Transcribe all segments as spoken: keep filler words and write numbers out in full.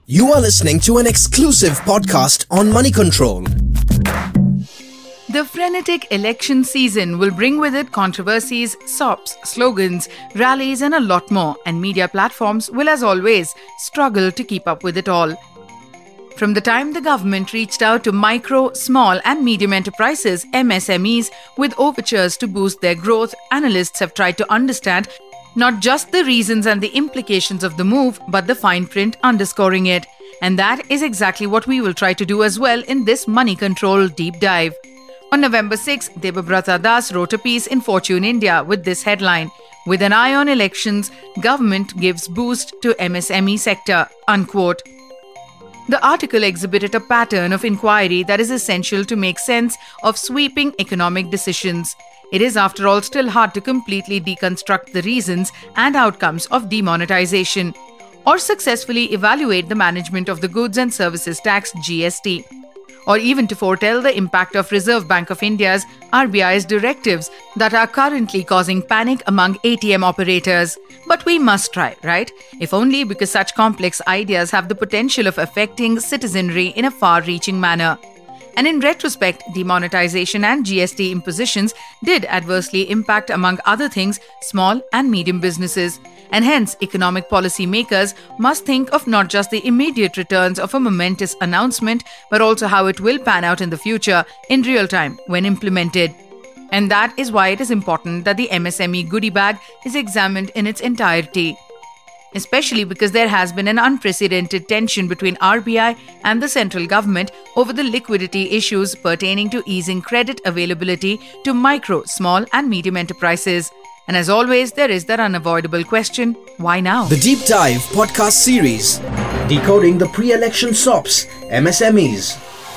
You are listening to an exclusive podcast on Money Control. The frenetic election season will bring with it controversies, sops, slogans, rallies and a lot more, and media platforms will, as always, struggle to keep up with it all. From the time the government reached out to micro, small and medium enterprises, M S M Es, with overtures to boost their growth, analysts have tried to understand not just the reasons and the implications of the move, but the fine print underscoring it. And that is exactly what we will try to do as well in this Money Control deep dive. On November sixth, Debabrata Das wrote a piece in Fortune India with this headline, "With an eye on elections, government gives boost to M S M E sector," unquote. The article exhibited a pattern of inquiry that is essential to make sense of sweeping economic decisions. It is, after all, still hard to completely deconstruct the reasons and outcomes of demonetization, or successfully evaluate the management of the Goods and Services Tax G S T, or even to foretell the impact of Reserve Bank of India's R B I's directives that are currently causing panic among A T M operators. But we must try, right? If only because such complex ideas have the potential of affecting citizenry in a far-reaching manner. And in retrospect, demonetization and G S T impositions did adversely impact, among other things, small and medium businesses. And hence, economic policy makers must think of not just the immediate returns of a momentous announcement, but also how it will pan out in the future, in real time, when implemented. And that is why it is important that the M S M E goodie bag is examined in its entirety. Especially because there has been an unprecedented tension between R B I and the central government over the liquidity issues pertaining to easing credit availability to micro, small and medium enterprises. And as always, there is that unavoidable question, why now? The Deep Dive podcast series, decoding the pre-election sops, M S M Es.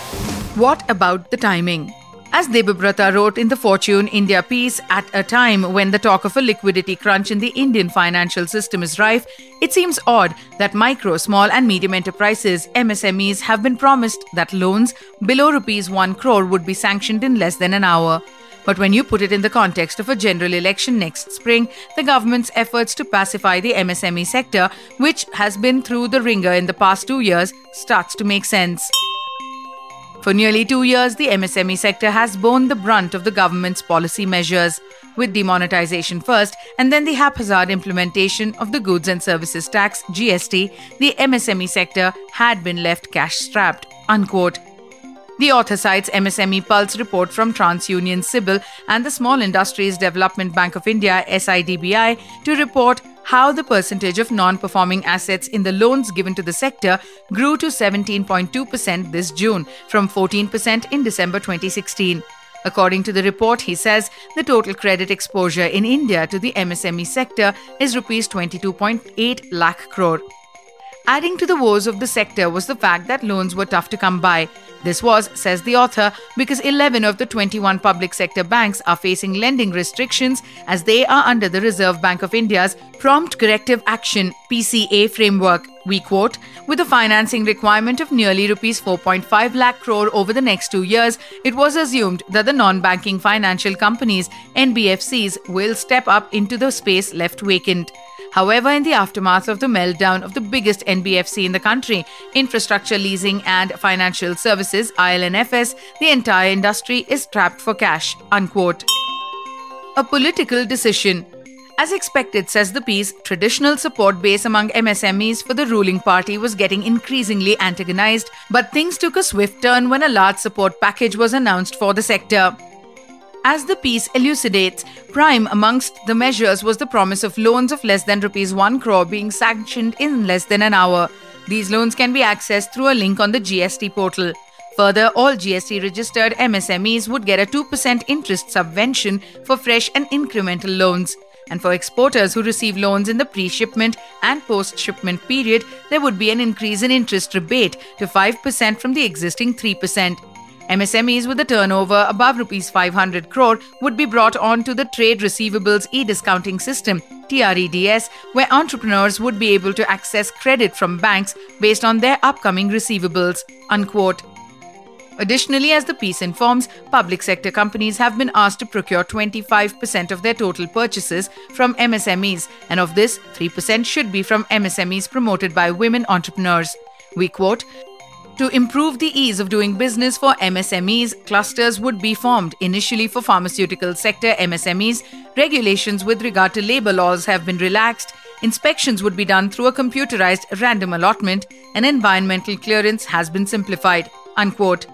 What about the timing? As Debabrata wrote in the Fortune India piece, at a time when the talk of a liquidity crunch in the Indian financial system is rife, it seems odd that micro, small and medium enterprises, M S M Es, have been promised that loans below rupees one crore would be sanctioned in less than an hour. But when you put it in the context of a general election next spring, the government's efforts to pacify the M S M E sector, which has been through the ringer in the past two years, starts to make sense. For nearly two years, the M S M E sector has borne the brunt of the government's policy measures, with demonetization first and then the haphazard implementation of the Goods and Services Tax G S T. The M S M E sector had been left cash-strapped, unquote. The author cites M S M E Pulse report from TransUnion Sibil and the Small Industries Development Bank of India S I D B I to report how the percentage of non-performing assets in the loans given to the sector grew to seventeen point two percent this June from fourteen percent in December twenty sixteen. According to the report, he says, the total credit exposure in India to the M S M E sector is rupees twenty-two point eight lakh crore. Adding to the woes of the sector was the fact that loans were tough to come by. This was, says the author, because eleven of the twenty-one public sector banks are facing lending restrictions as they are under the Reserve Bank of India's Prompt Corrective Action P C A framework. We quote, with a financing requirement of nearly rupees four point five lakh crore over the next two years, it was assumed that the non-banking financial companies, N B F Cs, will step up into the space left vacant. However, in the aftermath of the meltdown of the biggest N B F C in the country, Infrastructure Leasing and Financial Services, I L N F S, the entire industry is strapped for cash, unquote. A political decision. As expected, says the piece, traditional support base among M S M Es for the ruling party was getting increasingly antagonized, but things took a swift turn when a large support package was announced for the sector. As the piece elucidates, prime amongst the measures was the promise of loans of less than rupees one crore being sanctioned in less than an hour. These loans can be accessed through a link on the G S T portal. Further, all G S T-registered M S M Es would get a two percent interest subvention for fresh and incremental loans. And for exporters who receive loans in the pre-shipment and post-shipment period, there would be an increase in interest rebate to five percent from the existing three percent. M S M Es with a turnover above rupees five hundred crore would be brought on to the Trade Receivables E-Discounting System, T R E D S, where entrepreneurs would be able to access credit from banks based on their upcoming receivables, unquote. Additionally, as the piece informs, public sector companies have been asked to procure twenty-five percent of their total purchases from M S M Es, and of this, three percent should be from M S M Es promoted by women entrepreneurs. We quote, "To improve the ease of doing business for M S M Es, clusters would be formed. Initially for pharmaceutical sector M S M Es, regulations with regard to labour laws have been relaxed. Inspections would be done through a computerized random allotment, and environmental clearance has been simplified." Unquote.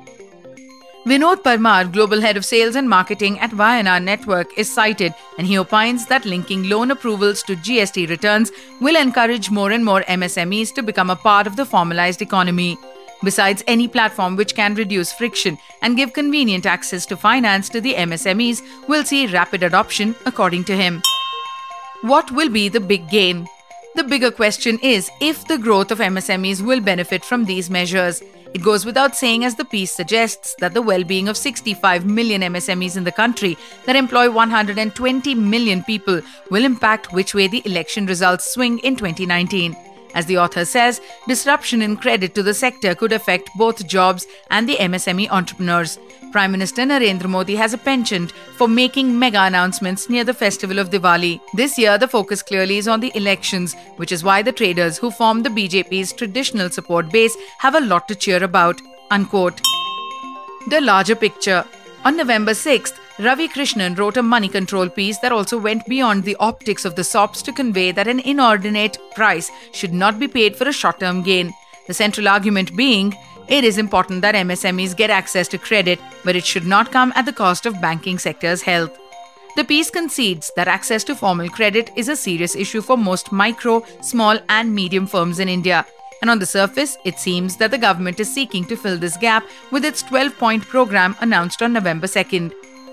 Vinod Parmar, Global Head of Sales and Marketing at Y N R Network, is cited, and he opines that linking loan approvals to G S T returns will encourage more and more M S M Es to become a part of the formalized economy. Besides, any platform which can reduce friction and give convenient access to finance to the M S M Es will see rapid adoption, according to him. What will be the big gain? The bigger question is if the growth of M S M Es will benefit from these measures. It goes without saying, as the piece suggests, that the well-being of sixty-five million M S M Es in the country that employ one hundred twenty million people will impact which way the election results swing in twenty nineteen. As the author says, disruption in credit to the sector could affect both jobs and the M S M E entrepreneurs. Prime Minister Narendra Modi has a penchant for making mega announcements near the festival of Diwali. This year, the focus clearly is on the elections, which is why the traders who form the B J P's traditional support base have a lot to cheer about. Unquote. The larger picture. On November sixth, Ravi Krishnan wrote a money control piece that also went beyond the optics of the S O Ps to convey that an inordinate price should not be paid for a short-term gain. The central argument being, it is important that M S M Es get access to credit, but it should not come at the cost of banking sector's health. The piece concedes that access to formal credit is a serious issue for most micro, small and medium firms in India. And on the surface, it seems that the government is seeking to fill this gap with its twelve-point program announced on November second.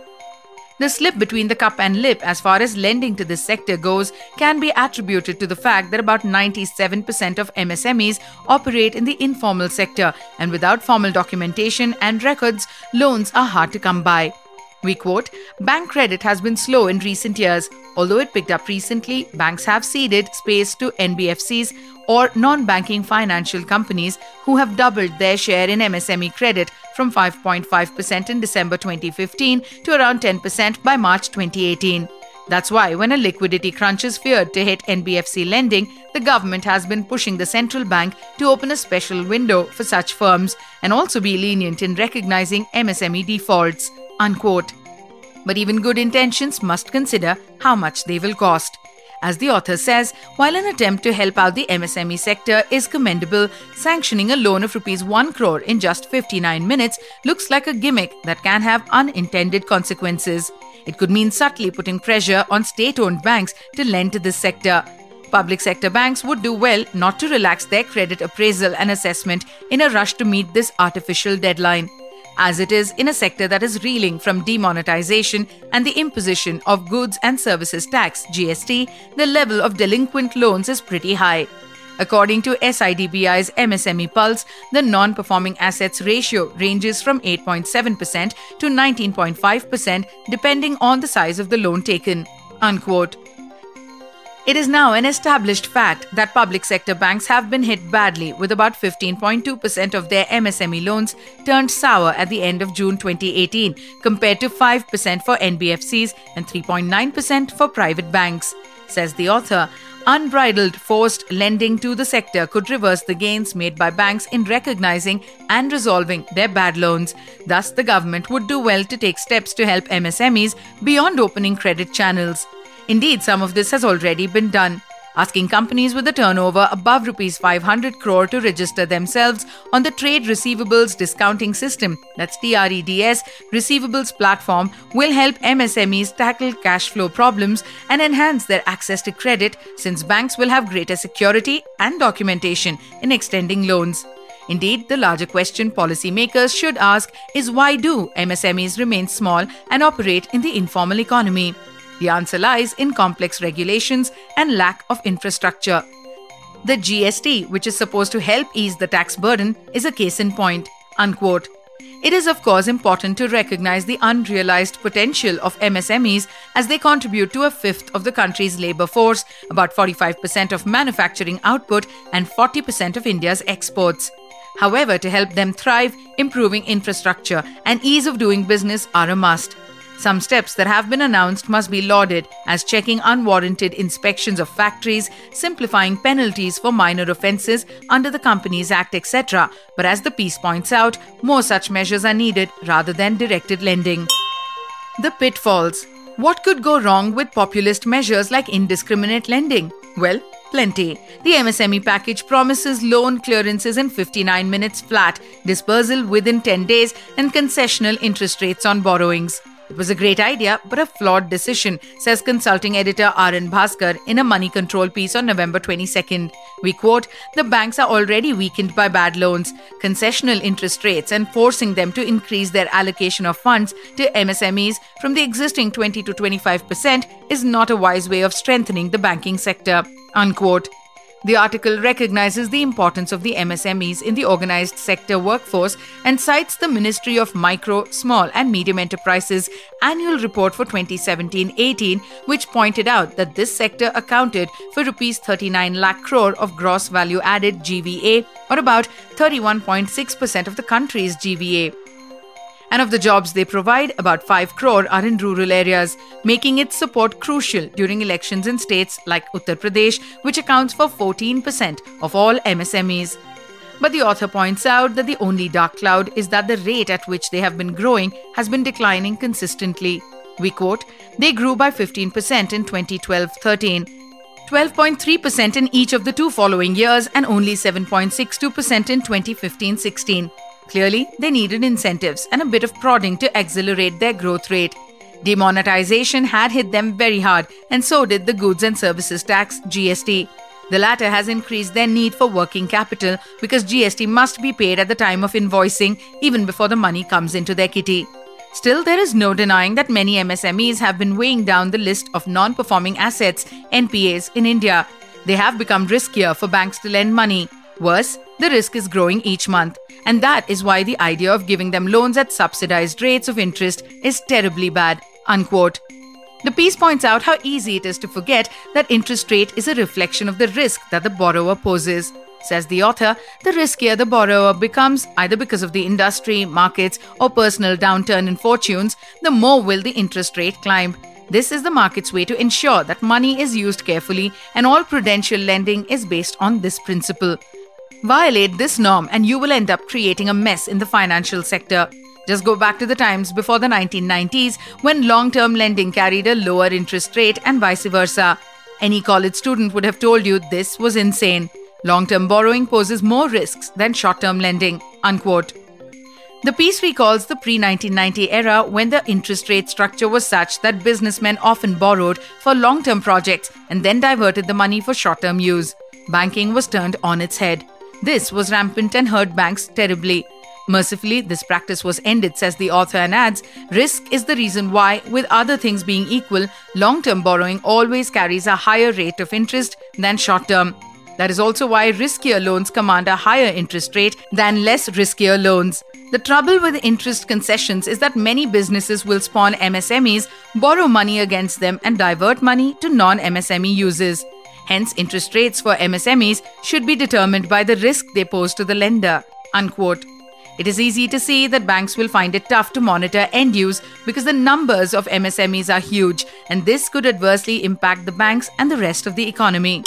The slip between the cup and lip as far as lending to this sector goes can be attributed to the fact that about ninety-seven percent of M S M Es operate in the informal sector, and without formal documentation and records, loans are hard to come by. We quote, "Bank credit has been slow in recent years. Although it picked up recently, banks have ceded space to N B F Cs or non-banking financial companies who have doubled their share in M S M E credit from five point five percent in December twenty fifteen to around ten percent by March twenty eighteen. That's why when a liquidity crunch is feared to hit N B F C lending, the government has been pushing the central bank to open a special window for such firms and also be lenient in recognizing M S M E defaults." Unquote. But even good intentions must consider how much they will cost. As the author says, while an attempt to help out the M S M E sector is commendable, sanctioning a loan of rupees one crore in just fifty-nine minutes looks like a gimmick that can have unintended consequences. It could mean subtly putting pressure on state-owned banks to lend to this sector. Public sector banks would do well not to relax their credit appraisal and assessment in a rush to meet this artificial deadline. As it is in a sector that is reeling from demonetization and the imposition of goods and services tax G S T, the level of delinquent loans is pretty high. According to S I D B I's M S M E Pulse, the non-performing assets ratio ranges from eight point seven percent to nineteen point five percent depending on the size of the loan taken. Unquote. It is now an established fact that public sector banks have been hit badly, with about fifteen point two percent of their M S M E loans turned sour at the end of June twenty eighteen, compared to five percent for N B F Cs and three point nine percent for private banks. Says the author, unbridled forced lending to the sector could reverse the gains made by banks in recognizing and resolving their bad loans. Thus, the government would do well to take steps to help M S M Es beyond opening credit channels. Indeed, some of this has already been done. Asking companies with a turnover above rupees five hundred crore to register themselves on the Trade Receivables Discounting System, that's T R E D S, receivables platform will help M S M Es tackle cash flow problems and enhance their access to credit, since banks will have greater security and documentation in extending loans. Indeed, the larger question policymakers should ask is, why do M S M Es remain small and operate in the informal economy? The answer lies in complex regulations and lack of infrastructure. The G S T, which is supposed to help ease the tax burden, is a case in point. Unquote. It is, of course, important to recognize the unrealized potential of M S M Es as they contribute to a fifth of the country's labor force, about forty-five percent of manufacturing output, and forty percent of India's exports. However, to help them thrive, improving infrastructure and ease of doing business are a must. Some steps that have been announced must be lauded, as checking unwarranted inspections of factories, simplifying penalties for minor offences under the Companies Act, et cetera. But as the piece points out, more such measures are needed rather than directed lending. The pitfalls. What could go wrong with populist measures like indiscriminate lending? Well, plenty. The M S M E package promises loan clearances in fifty-nine minutes flat, dispersal within ten days, and concessional interest rates on borrowings. It was a great idea, but a flawed decision, says consulting editor R N Bhaskar in a Money Control piece on November twenty-second. We quote, "The banks are already weakened by bad loans, concessional interest rates, and forcing them to increase their allocation of funds to M S M Es from the existing twenty to twenty-five percent is not a wise way of strengthening the banking sector." Unquote. The article recognizes the importance of the M S M Es in the organized sector workforce and cites the Ministry of Micro, Small and Medium Enterprises annual report for twenty seventeen eighteen, which pointed out that this sector accounted for rupees thirty-nine lakh crore of gross value added G V A, or about thirty-one point six percent of the country's G V A. And of the jobs they provide, about five crore are in rural areas, making its support crucial during elections in states like Uttar Pradesh, which accounts for fourteen percent of all M S M Es. But the author points out that the only dark cloud is that the rate at which they have been growing has been declining consistently. We quote, "They grew by fifteen percent in twenty twelve thirteen, twelve point three percent in each of the two following years, and only seven point six two percent in twenty fifteen sixteen. Clearly, they needed incentives and a bit of prodding to accelerate their growth rate. Demonetization had hit them very hard, and so did the Goods and Services Tax, G S T. The latter has increased their need for working capital because G S T must be paid at the time of invoicing, even before the money comes into their kitty. Still, there is no denying that many M S M Es have been weighing down the list of non-performing assets, N P As, in India. They have become riskier for banks to lend money. Worse, the risk is growing each month, and that is why the idea of giving them loans at subsidized rates of interest is terribly bad." Unquote. The piece points out how easy it is to forget that interest rate is a reflection of the risk that the borrower poses. Says the author, the riskier the borrower becomes, either because of the industry, markets, or personal downturn in fortunes, the more will the interest rate climb. This is the market's way to ensure that money is used carefully, and all prudential lending is based on this principle. Violate this norm and you will end up creating a mess in the financial sector. Just go back to the times before the nineteen nineties when long-term lending carried a lower interest rate and vice versa. Any college student would have told you this was insane. Long-term borrowing poses more risks than short-term lending. Unquote. The piece recalls the pre-nineteen ninety era when the interest rate structure was such that businessmen often borrowed for long-term projects and then diverted the money for short-term use. Banking was turned on its head. This was rampant and hurt banks terribly. Mercifully, this practice was ended, says the author, and adds, risk is the reason why, with other things being equal, long-term borrowing always carries a higher rate of interest than short-term. That is also why riskier loans command a higher interest rate than less riskier loans. The trouble with interest concessions is that many businesses will spawn M S M Es, borrow money against them, and divert money to non-M S M E uses. Hence, interest rates for M S M Es should be determined by the risk they pose to the lender. Unquote. It is easy to see that banks will find it tough to monitor end use because the numbers of M S M Es are huge, and this could adversely impact the banks and the rest of the economy.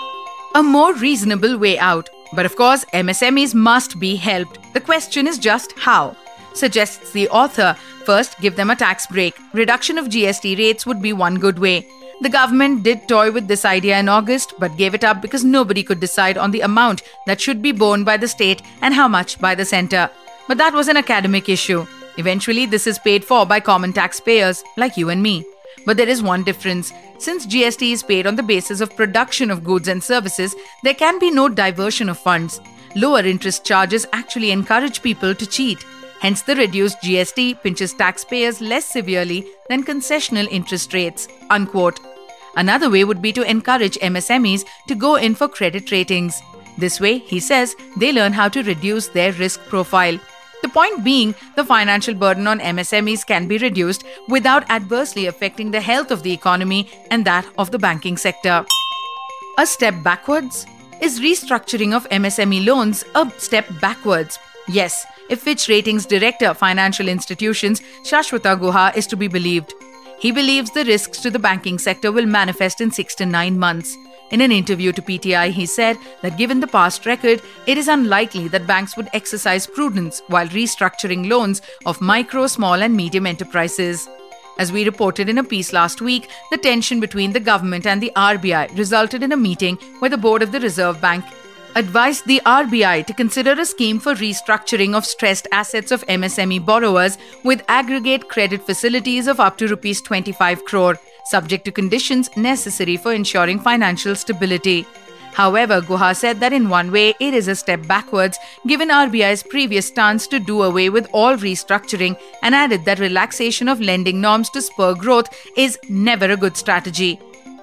A more reasonable way out. But of course, M S M Es must be helped. The question is just how. Suggests the author, first give them a tax break. Reduction of G S T rates would be one good way. The government did toy with this idea in August, but gave it up because nobody could decide on the amount that should be borne by the state and how much by the centre. But that was an academic issue. Eventually, this is paid for by common taxpayers, like you and me. But there is one difference. Since G S T is paid on the basis of production of goods and services, there can be no diversion of funds. Lower interest charges actually encourage people to cheat. Hence, the reduced G S T pinches taxpayers less severely than concessional interest rates. Unquote. Another way would be to encourage M S M Es to go in for credit ratings. This way, he says, they learn how to reduce their risk profile. The point being, the financial burden on M S M Es can be reduced without adversely affecting the health of the economy and that of the banking sector. A step backwards? Is restructuring of M S M E loans a step backwards? Yes, if Fitch Ratings Director Financial Institutions Shashwata Guha is to be believed. He believes the risks to the banking sector will manifest in six to nine months. In an interview to P T I, he said that given the past record, it is unlikely that banks would exercise prudence while restructuring loans of micro, small and medium enterprises. As we reported in a piece last week, the tension between the government and the R B I resulted in a meeting where the board of the Reserve Bank advised the R B I to consider a scheme for restructuring of stressed assets of M S M E borrowers with aggregate credit facilities of up to rupees twenty-five crore, subject to conditions necessary for ensuring financial stability. However, Guha said that in one way it is a step backwards given R B I's previous stance to do away with all restructuring, and added that relaxation of lending norms to spur growth is never a good strategy.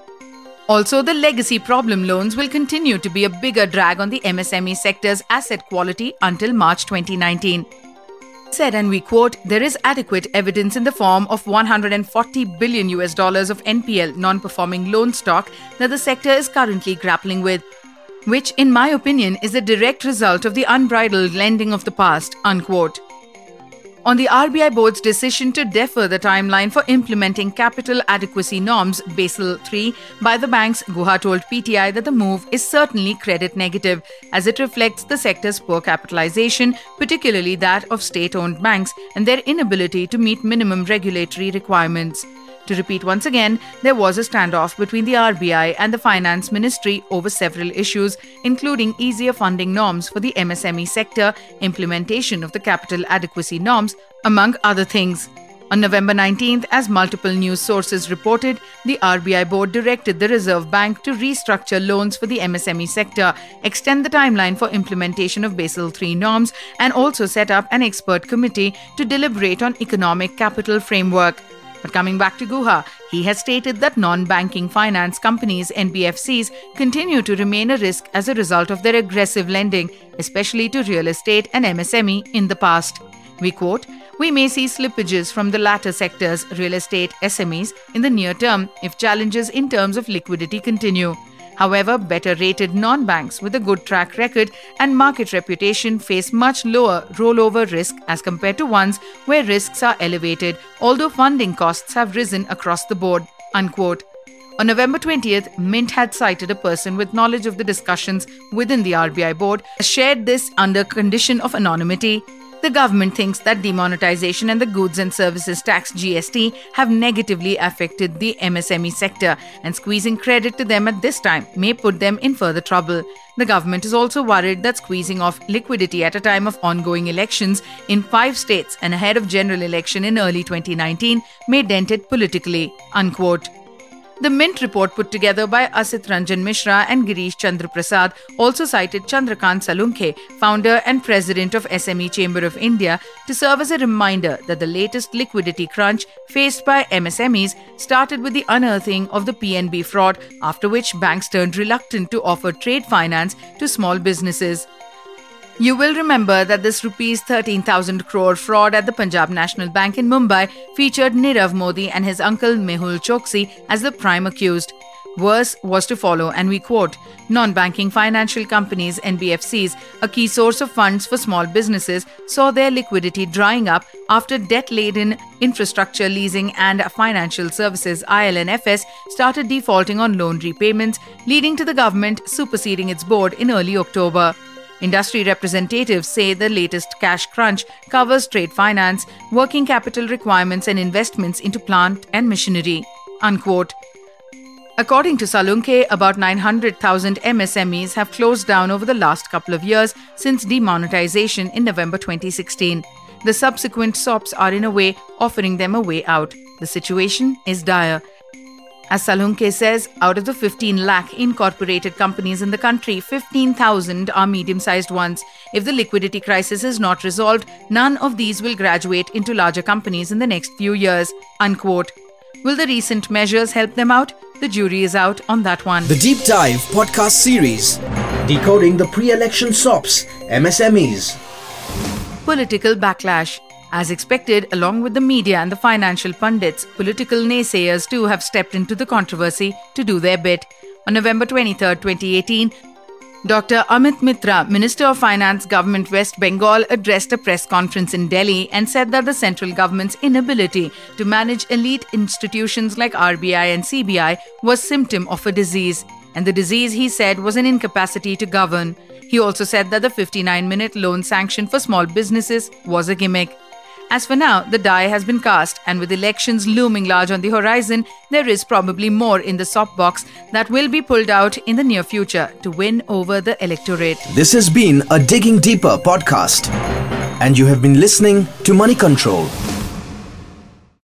Also, the legacy problem loans will continue to be a bigger drag on the M S M E sector's asset quality until March twenty nineteen. Said, and we quote, there is adequate evidence in the form of one hundred forty billion U S dollars of N P L non-performing loan stock that the sector is currently grappling with, which in my opinion is a direct result of the unbridled lending of the past, unquote. On the R B I board's decision to defer the timeline for implementing capital adequacy norms Basel three by the banks, Guha told P T I that the move is certainly credit negative as it reflects the sector's poor capitalization, particularly that of state-owned banks, and their inability to meet minimum regulatory requirements. To repeat once again, there was a standoff between the R B I and the Finance Ministry over several issues, including easier funding norms for the M S M E sector, implementation of the capital adequacy norms, among other things. On November nineteenth, as multiple news sources reported, the R B I board directed the Reserve Bank to restructure loans for the M S M E sector, extend the timeline for implementation of Basel three norms, and also set up an expert committee to deliberate on economic capital framework. But coming back to Guha, he has stated that non-banking finance companies, N B F Cs, continue to remain a risk as a result of their aggressive lending, especially to real estate and M S M E in the past. We quote, we may see slippages from the latter sectors, real estate, S M Es, in the near term if challenges in terms of liquidity continue. However, better-rated non-banks with a good track record and market reputation face much lower rollover risk as compared to ones where risks are elevated, although funding costs have risen across the board, unquote. On November twentieth, Mint had cited a person with knowledge of the discussions within the R B I board, shared this under condition of anonymity. The government thinks that demonetization and the Goods and Services Tax G S T have negatively affected the M S M E sector, and squeezing credit to them at this time may put them in further trouble. The government is also worried that squeezing off liquidity at a time of ongoing elections in five states and ahead of general election in early twenty nineteen may dent it politically, unquote. The Mint report put together by Asit Ranjan Mishra and Girish Chandra Prasad also cited Chandrakant Salunkhe, founder and president of S M E Chamber of India, to serve as a reminder that the latest liquidity crunch faced by M S M Es started with the unearthing of the P N B fraud, after which banks turned reluctant to offer trade finance to small businesses. You will remember that this rupees thirteen thousand crore fraud at the Punjab National Bank in Mumbai featured Nirav Modi and his uncle Mehul Choksi as the prime accused. Worse was to follow, and we quote, non-banking financial companies, N B F Cs, a key source of funds for small businesses, saw their liquidity drying up after debt-laden infrastructure leasing and financial services, I L N F S, started defaulting on loan repayments, leading to the government superseding its board in early October. Industry representatives say the latest cash crunch covers trade finance, working capital requirements and investments into plant and machinery, unquote. According to Salunkhe, about nine hundred thousand M S M Es have closed down over the last couple of years since demonetization in November twenty sixteen. The subsequent S O Ps are in a way offering them a way out. The situation is dire. As Salunkhe says, out of the fifteen lakh incorporated companies in the country, fifteen thousand are medium-sized ones. If the liquidity crisis is not resolved, none of these will graduate into larger companies in the next few years, unquote. Will the recent measures help them out? The jury is out on that one. The Deep Dive podcast series, Decoding the Pre-Election S O Ps, M S M Es. Political backlash. As expected, along with the media and the financial pundits, political naysayers too have stepped into the controversy to do their bit. On November twenty-third, twenty eighteen, Doctor Amit Mitra, Minister of Finance, Government West Bengal, addressed a press conference in Delhi and said that the central government's inability to manage elite institutions like R B I and C B I was symptom of a disease. And the disease, he said, was an incapacity to govern. He also said that the fifty-nine minute loan sanction for small businesses was a gimmick. As for now, the die has been cast, and with elections looming large on the horizon, there is probably more in the sop box that will be pulled out in the near future to win over the electorate. This has been a Digging Deeper podcast, and you have been listening to Money Control.